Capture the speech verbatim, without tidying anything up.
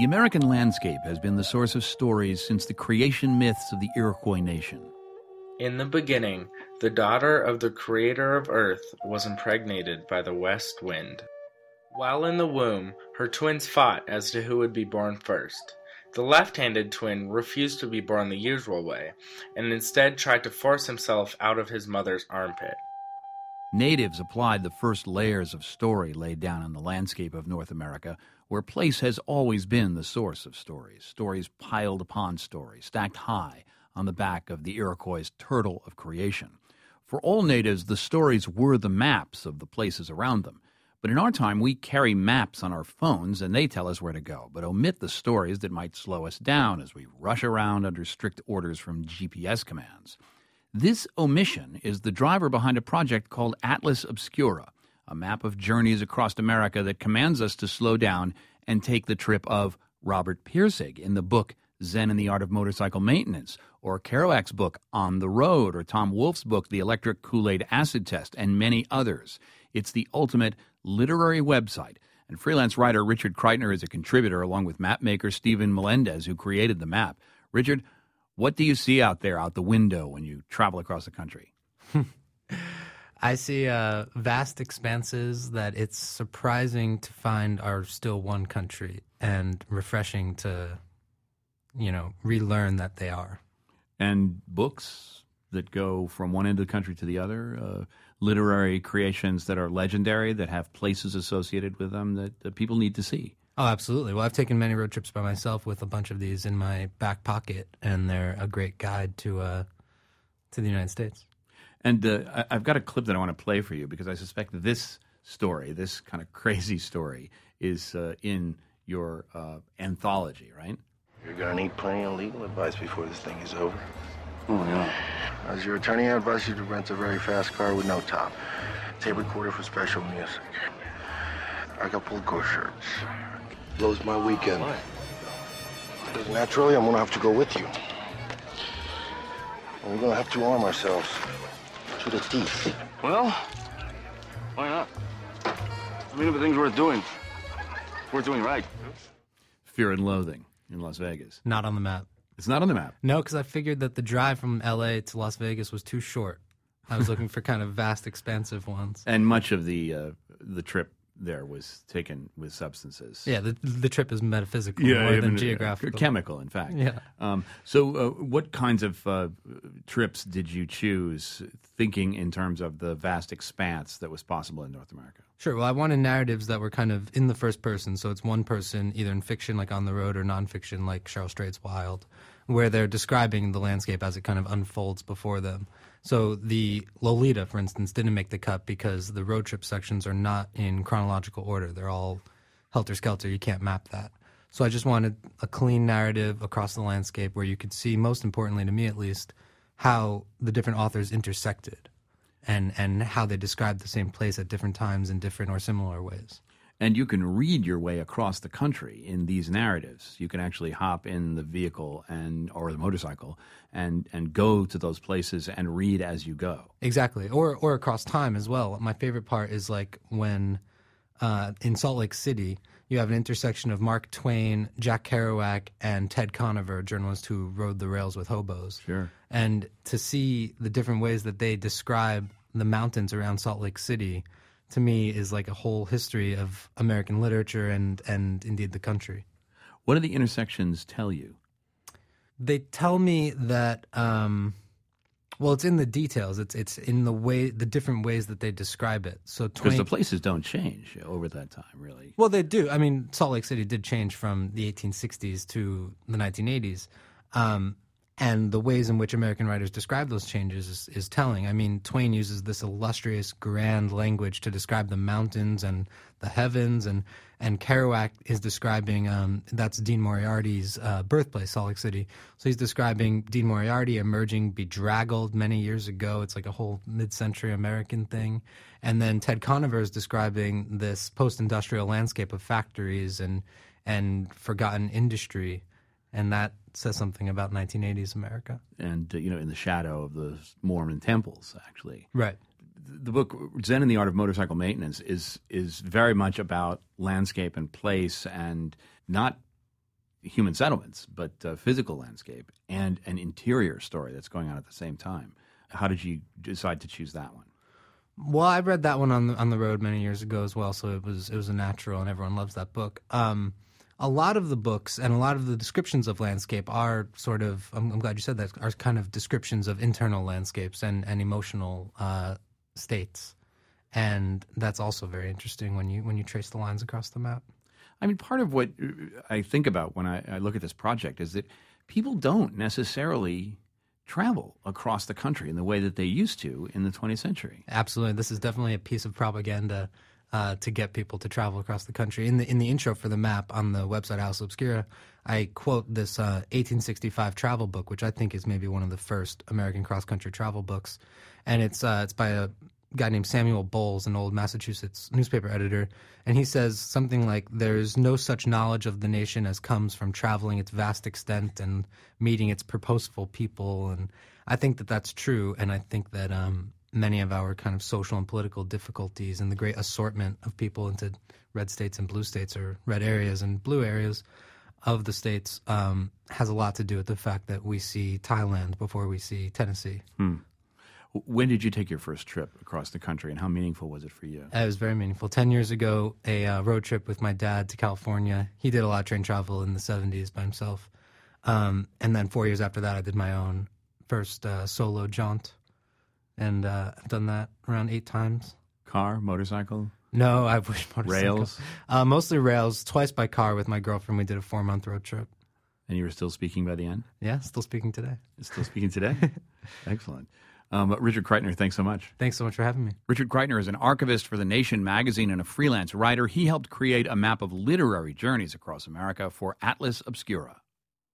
The American landscape has been the source of stories since the creation myths of the Iroquois nation. In the beginning, the daughter of the creator of Earth was impregnated by the west wind. While in the womb, her twins fought as to who would be born first. The left-handed twin refused to be born the usual way, and instead tried to force himself out of his mother's armpit. Natives applied the first layers of story laid down on the landscape of North America, where place has always been the source of stories, stories piled upon stories, stacked high on the back of the Iroquois' turtle of creation. For all natives, the stories were the maps of the places around them. But in our time, we carry maps on our phones, and they tell us where to go, but omit the stories that might slow us down as we rush around under strict orders from G P S commands. This omission is the driver behind a project called Atlas Obscura, a map of journeys across America that commands us to slow down and take the trip of Robert Pirsig in the book Zen and the Art of Motorcycle Maintenance, or Kerouac's book On the Road, or Tom Wolfe's book The Electric Kool-Aid Acid Test, and many others. It's the ultimate literary website, and freelance writer Richard Kreitner is a contributor along with mapmaker Stephen Melendez, who created the map. Richard, what do you see out there, out the window, when you travel across the country? I see uh, vast expanses that it's surprising to find are still one country, and refreshing to, you know, relearn that they are. And books that go from one end of the country to the other, uh, literary creations that are legendary, that have places associated with them that, that people need to see. Oh, absolutely. Well, I've taken many road trips by myself with a bunch of these in my back pocket, and they're a great guide to uh, to the United States. And uh, I've got a clip that I want to play for you because I suspect that this story, this kind of crazy story, is uh, in your uh, anthology, right? You're going to need plenty of legal advice before this thing is over. Oh, yeah. As your attorney, I advise you to rent a very fast car with no top. Tape recorder for special music. Acapulco shirts. Blows my weekend. Because naturally, I'm going to have to go with you. And we're going to have to arm ourselves to the teeth. Well, why not? I mean, if the thing's worth doing, worth doing right. Fear and Loathing in Las Vegas. Not on the map. It's not on the map. No, because I figured that the drive from L A to Las Vegas was too short. I was looking for kind of vast, expansive ones. And much of the uh, the trip there was taken with substances. Yeah, the the trip is metaphysical yeah, more even, than uh, geographical. Chemical, in fact. Yeah. Um, so uh, what kinds of uh, trips did you choose, thinking in terms of the vast expanse that was possible in North America? Sure. Well, I wanted narratives that were kind of in the first person. So it's one person, either in fiction like On the Road or nonfiction like Cheryl Strayed's Wild, where they're describing the landscape as it kind of unfolds before them. So the Lolita, for instance, didn't make the cut because the road trip sections are not in chronological order. They're all helter-skelter. You can't map that. So I just wanted a clean narrative across the landscape where you could see, most importantly to me at least, how the different authors intersected and, and how they described the same place at different times in different or similar ways. And you can read your way across the country in these narratives. You can actually hop in the vehicle and or the motorcycle and, and go to those places and read as you go. Exactly, or or across time as well. My favorite part is like when uh, in Salt Lake City you have an intersection of Mark Twain, Jack Kerouac, and Ted Conover, a journalist who rode the rails with hobos. Sure. And to see the different ways that they describe the mountains around Salt Lake City, to me, is like a whole history of American literature and, and indeed the country. What do the intersections tell you? They tell me that, um, well, it's in the details. It's it's in the way, the different ways that they describe it. So Because Twain, the places don't change over that time, really. well, they do. I mean, Salt Lake City did change from the eighteen sixties to the nineteen eighties. Um, And the ways in which American writers describe those changes is, is telling. I mean, Twain uses this illustrious, grand language to describe the mountains and the heavens, and and Kerouac is describing, um, that's Dean Moriarty's uh, birthplace, Salt Lake City. So he's describing Dean Moriarty emerging bedraggled many years ago. It's like a whole mid-century American thing. And then Ted Conover is describing this post-industrial landscape of factories and and forgotten industry. And that says something about nineteen eighties America. And, uh, you know, in the shadow of the Mormon temples, actually. Right. The book Zen and the Art of Motorcycle Maintenance is is very much about landscape and place, and not human settlements, but uh, physical landscape, and an interior story that's going on at the same time. How did you decide to choose that one? Well, I read that one on the, on the road many years ago as well, so it was it was a natural, and everyone loves that book. Um, a lot of the books and a lot of the descriptions of landscape are sort of, I'm, I'm glad you said that, are kind of descriptions of internal landscapes and, and emotional uh, states. And that's also very interesting when you when you trace the lines across the map. I mean, part of what I think about when I, I look at this project is that people don't necessarily travel across the country in the way that they used to in the twentieth century. Absolutely. This is definitely a piece of propaganda uh, to get people to travel across the country. In the in the intro for the map on the website Atlas Obscura, I quote this uh, eighteen sixty-five travel book, which I think is maybe one of the first American cross-country travel books. And it's uh, it's by a guy named Samuel Bowles, an old Massachusetts newspaper editor, and he says something like, "There's no such knowledge of the nation as comes from traveling its vast extent and meeting its purposeful people." And I think that that's true, and I think that um, many of our kind of social and political difficulties and the great assortment of people into red states and blue states, or red areas and blue areas of the states, um, has a lot to do with the fact that we see Thailand before we see Tennessee. Hmm. When did you take your first trip across the country, and how meaningful was it for you? It was very meaningful. Ten years ago, a uh, road trip with my dad to California. He did a lot of train travel in the seventies by himself. Um, and then four years after that, I did my own first uh, solo jaunt. And uh, I've done that around eight times. Car, motorcycle? No, I wish motorcycle. Rails? Uh, mostly rails. Twice by car with my girlfriend. We did a four-month road trip. And you were still speaking by the end? Yeah, still speaking today. Still speaking today? Excellent. Um, Richard Kreitner, thanks so much. Thanks so much for having me. Richard Kreitner is an archivist for The Nation magazine and a freelance writer. He helped create a map of literary journeys across America for Atlas Obscura.